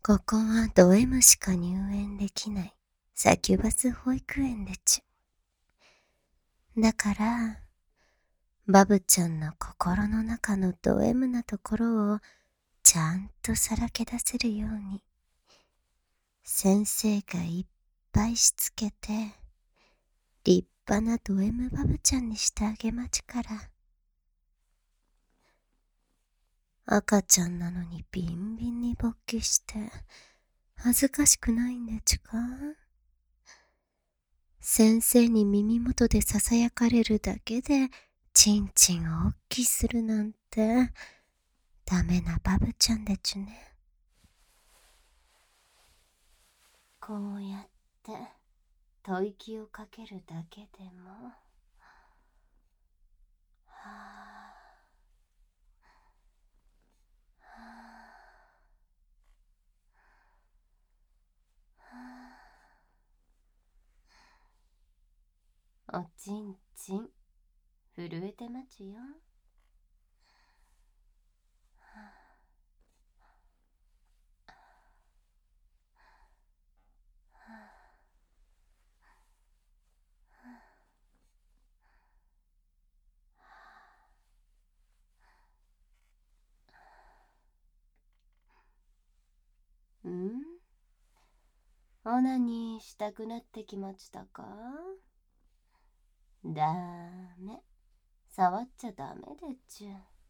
ここはド M しか入園できないサキュバス保育園でちゅ。だから、バブちゃんの心の中のド M なところをちゃんとさらけ出せるように、先生がいっぱいしつけて、立派なド M バブちゃんにしてあげまちから。赤ちゃんなのにビンビンに勃起して、恥ずかしくないんでちゅか？先生に耳元で囁かれるだけで、ちんちんをおっきするなんて、ダメなバブちゃんでちゅね。こうやって、吐息をかけるだけでも、はぁ、おちんちん、震えてまちよ。うん？オナニーしたくなってきましたか？ダメ。触っちゃダメでちゅ。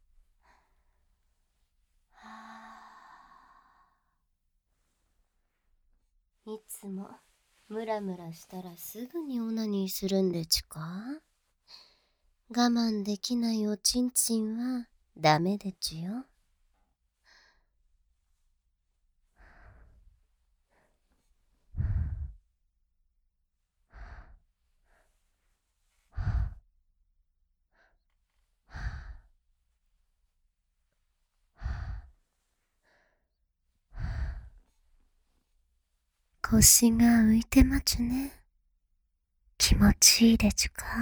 いつもムラムラしたらすぐにオナニーするんでちゅか？我慢できないおちんちんはダメでちゅよ。腰が浮いてまちゅね。気持ちいいでちゅか？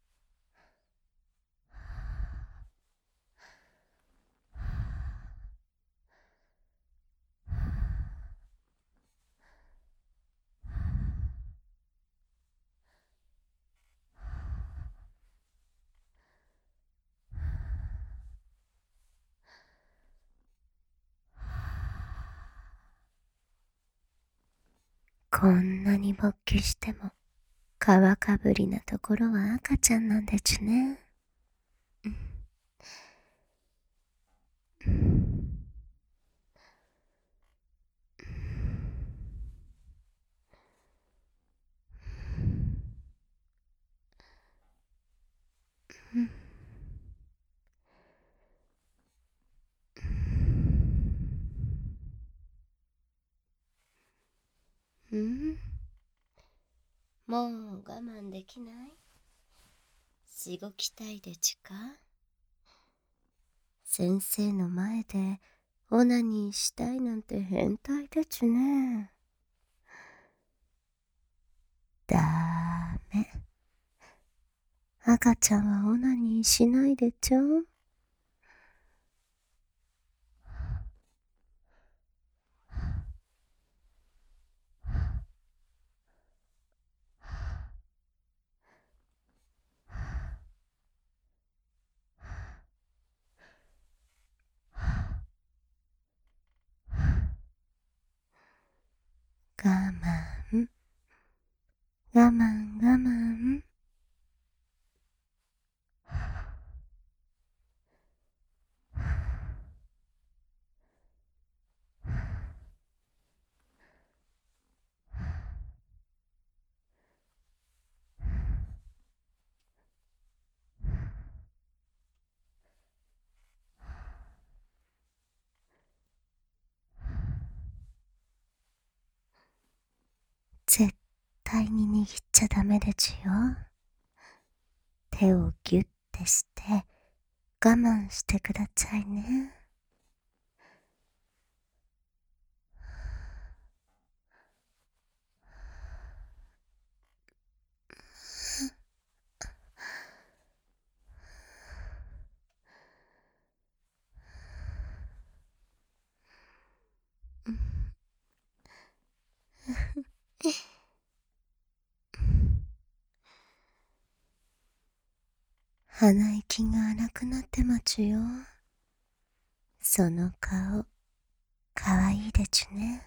こんなに勃起しても、皮かぶりなところは赤ちゃんなんでちゅね。うん？もう我慢できない？しごきたいでちゅか？先生の前でオナニーしたいなんて変態でちゅね。ダメ。赤ちゃんはオナニーしないでちょ。我慢、我慢、我慢。絶対に握っちゃダメでちゅよ。手をギュッてして我慢してくださいね。 鼻息が荒くなってまちゅよ。その顔、かわいいでちゅね。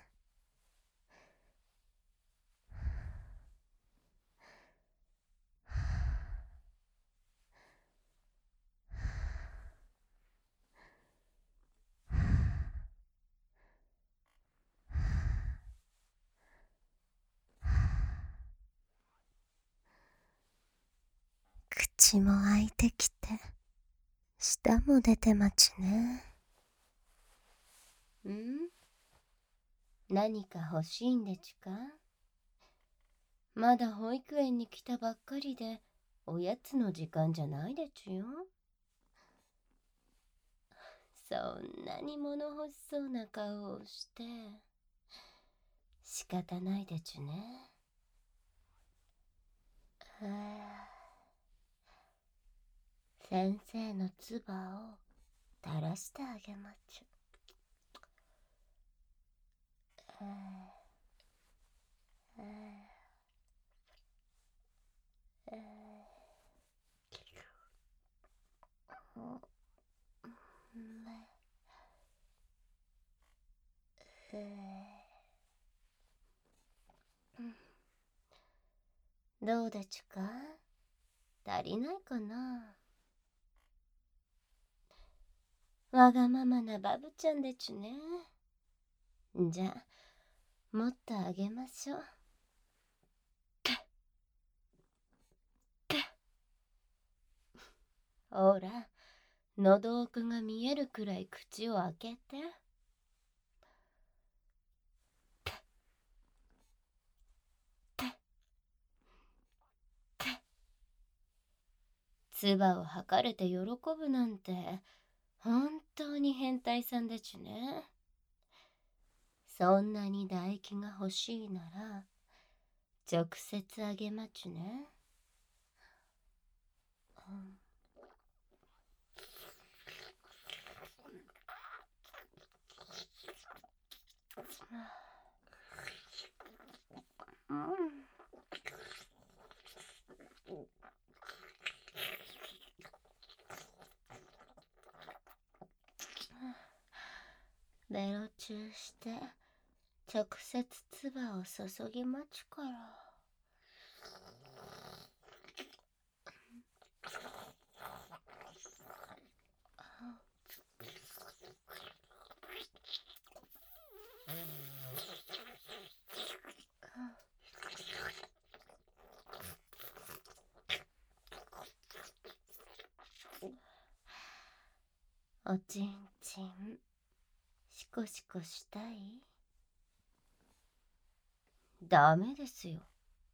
口も開いてきて、舌も出てまちね。何か欲しいんでちゅか？まだ保育園に来たばっかりで、おやつの時間じゃないでちゅよ。そんなに物欲しそうな顔をして、仕方ないでちゅね。先生の唾を垂らしてあげまちゅ。どうでちゅか？足りないかな？わがままなバブちゃんでちゅね。じゃあ、もっとあげましょう。ほら、喉奥が見えるくらい口を開けて。唾を吐かれて喜ぶなんて、本当に変態さんでちゅね。そんなに唾液が欲しいなら、直接あげまちゅね。ベロチューして、直接唾を注ぎまちゅから。おちんちん、シコシコしたい？ダメですよ。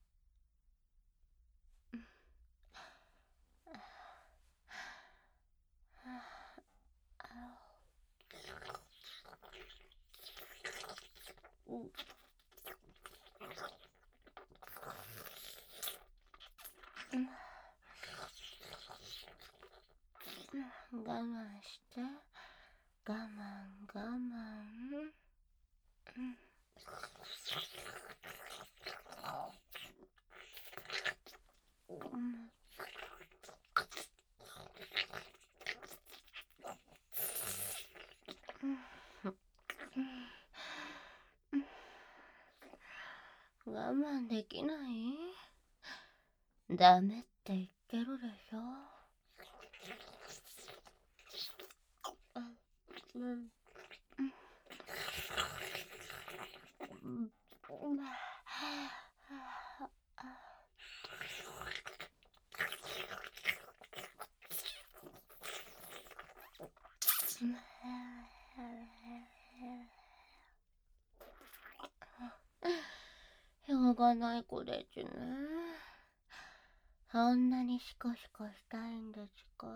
我慢して、我慢我慢。我慢できない？ダメって言ってるでしょ。しょうがない子でちゅね。そんなにシコシコしたいんですか？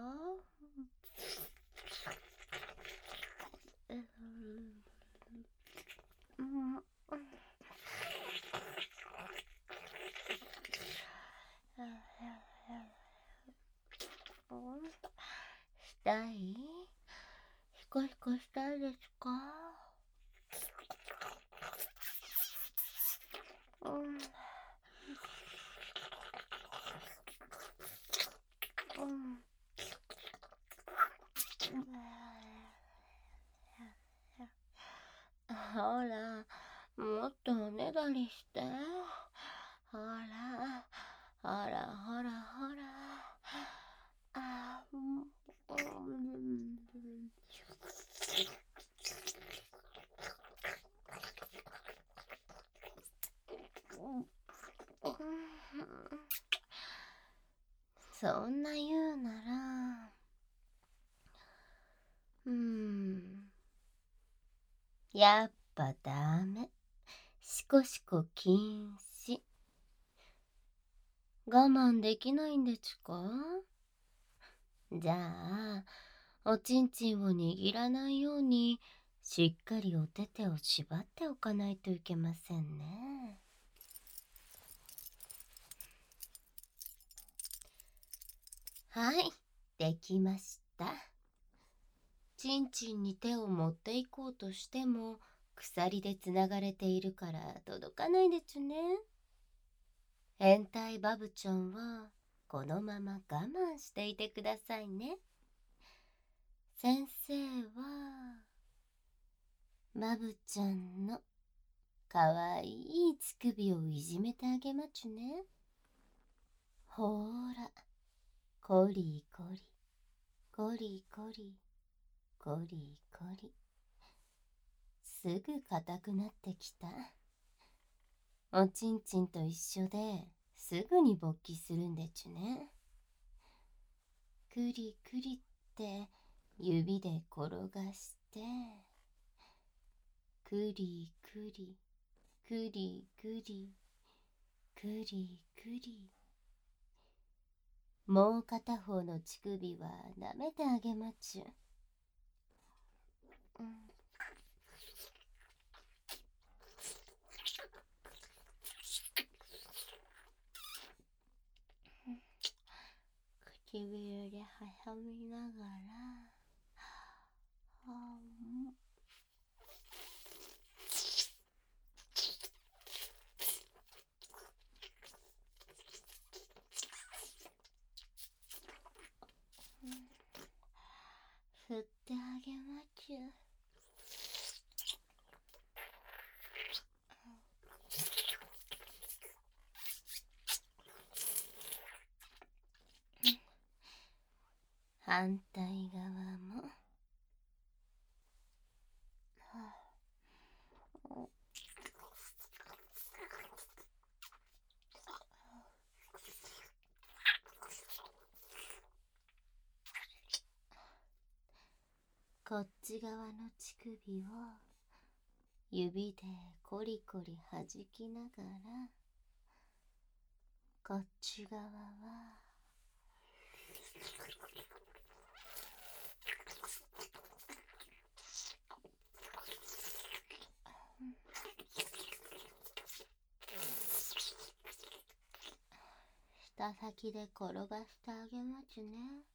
したい？シコシコしたいですか？ ほら、もっとおねだりして。ほら、ほらほらほら。あ、そんな言うなら、やっぱダメ。しこしこ禁止。我慢できないんでちゅか？じゃあ、おちんちんを握らないように、しっかりお手手を縛っておかないといけませんね。はい、できました。ちんちんに手を持っていこうとしても、鎖でつながれているから届かないでちゅね。変態バブちゃんは、このまま我慢していてくださいね。先生は、バブちゃんのかわいい乳首をいじめてあげまちゅね。ほーら、コリコリ、コリコリ、コリコリ。すぐ硬くなってきた。おちんちんと一緒ですぐに勃起するんでちゅね。くりくりって指で転がして、くりくり、くりくり、くりくり。もう片方の乳首は舐めてあげまちゅ。唇で挟みながら、吸ってあげまちゅ。反対側も。こっち側の乳首を指でコリコリ弾きながら、こっち側は舌先で転がしてあげまちゅね。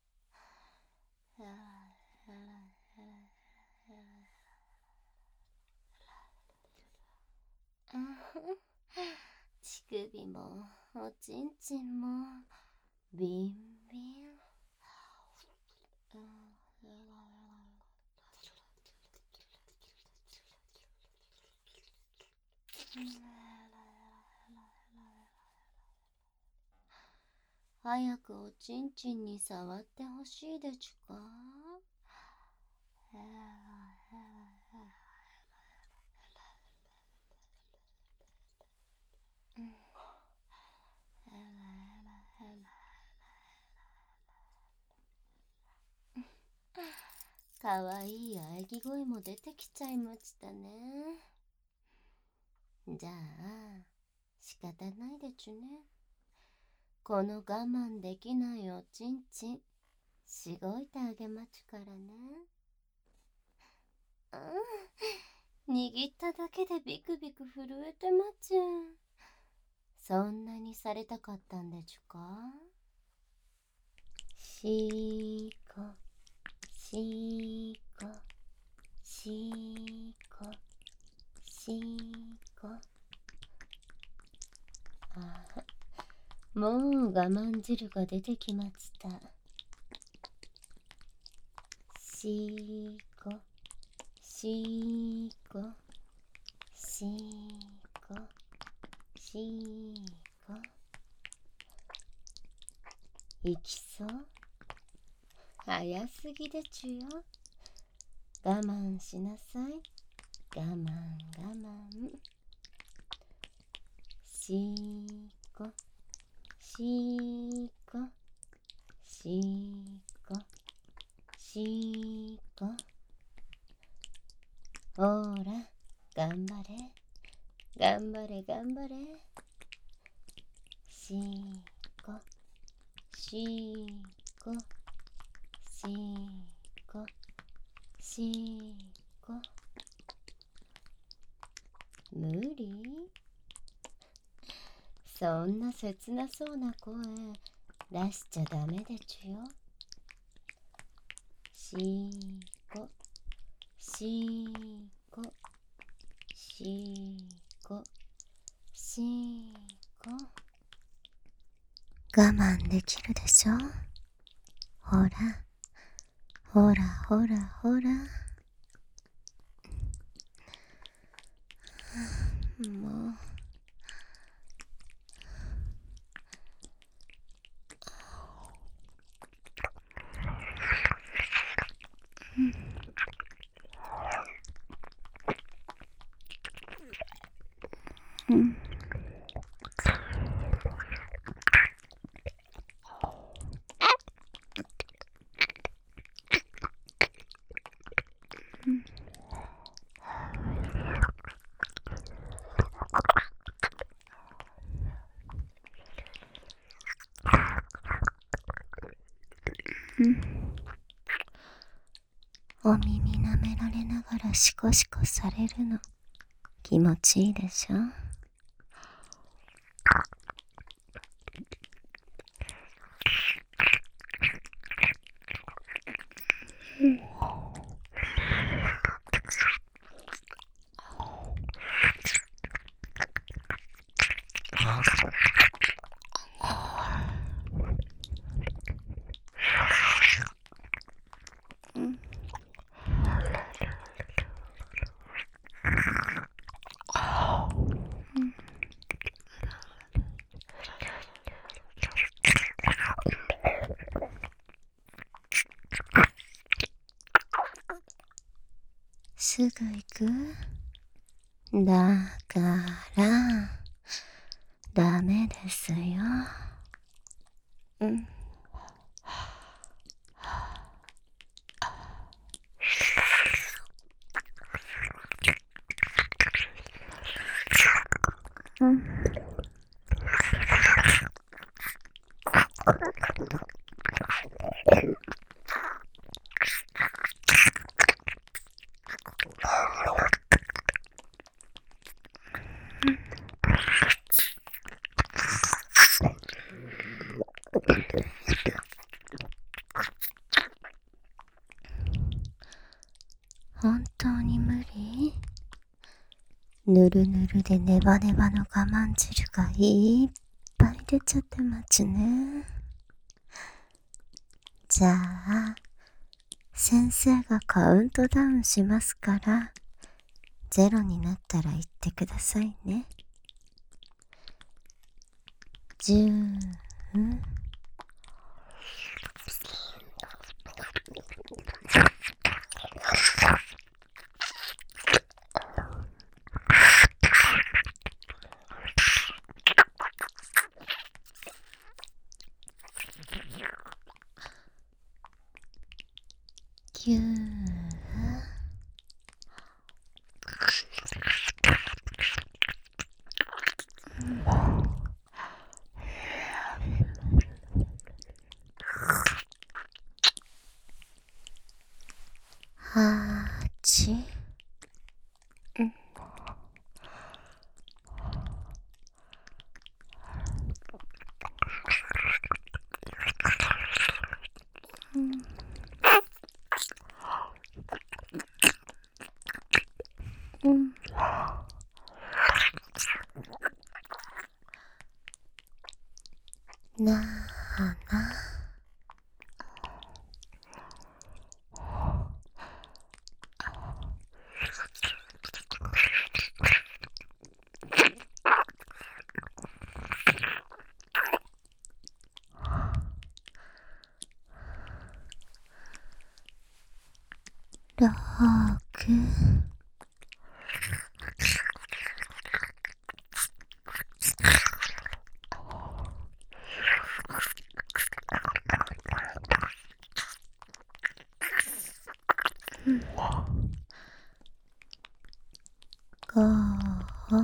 乳首もおちんちんもビンビン。早くおちんちんに触ってほしいでちゅか？かわいい喘ぎ声も出てきちゃいましたね。じゃあ、仕方ないでちゅね。この我慢できないおちんちん、しごいてあげまちゅからね。握っただけでビクビク震えてまちゅ。そんなにされたかったんでちゅか？しーこ、しーこ、しーこ、しーこ。もう我慢汁が出てきました。しーこ、しーこ、 5。行きそう？早すぎでちゅよ。我慢しなさい。我慢我慢。4、5、4、5、4、5、4、5。ほら、頑張れ。頑張れ頑張れ。4、5、4、5、4、5、4、5。無理？そんな切なそうな声出しちゃダメでちゅよ。4、5、4、5、4、5、4、5。我慢できるでしょ。ほら、ほらほらほら。もう。お耳舐められながらシコシコされるの気持ちいいでしょ。すぐ行く？だからダメですよ。本当に無理？ぬるぬるでネバネバの我慢汁がいっぱい出ちゃってますね。じゃあ先生がカウントダウンしますから、0になったら言ってくださいね。10、9、8、7、 ほ。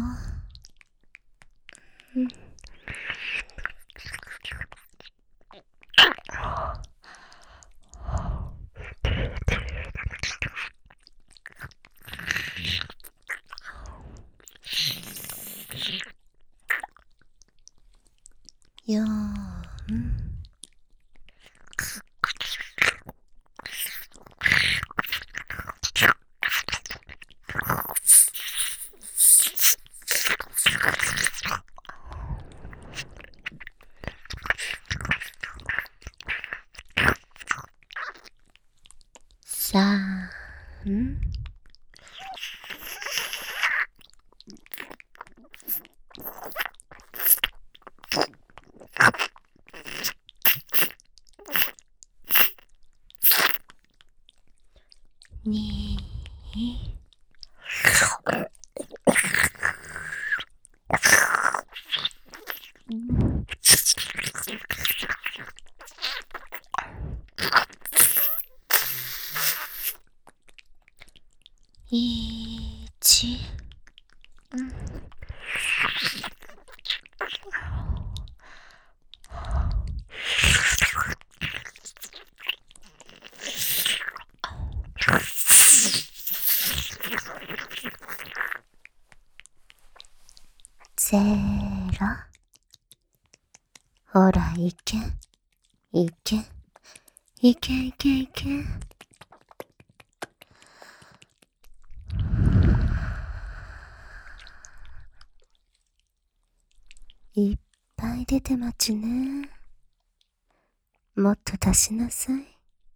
よーん。3、2、1。0。ほら、いけ。いけ。いけいけいけ。いっぱい出てまちね。もっと出しなさい。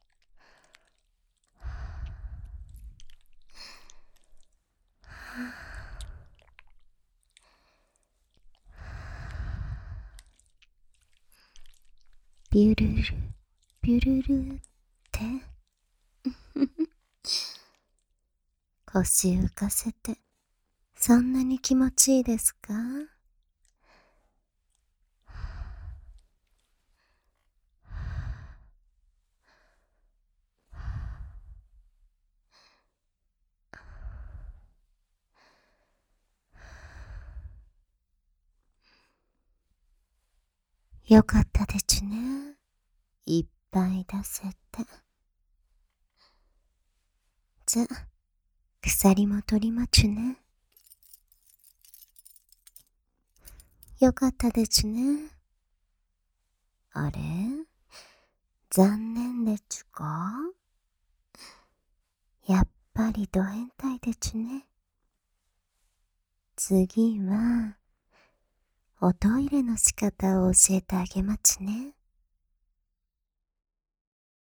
ビュルル、ビュルルって。腰浮かせて、そんなに気持ちいいですか？よかったでちゅね。いっぱい出せて。じゃ、鎖も取りまちゅね。よかったでちゅね。あれ？残念でちゅか？やっぱりド変態でちゅね。次は、おトイレの仕方を教えてあげまちね。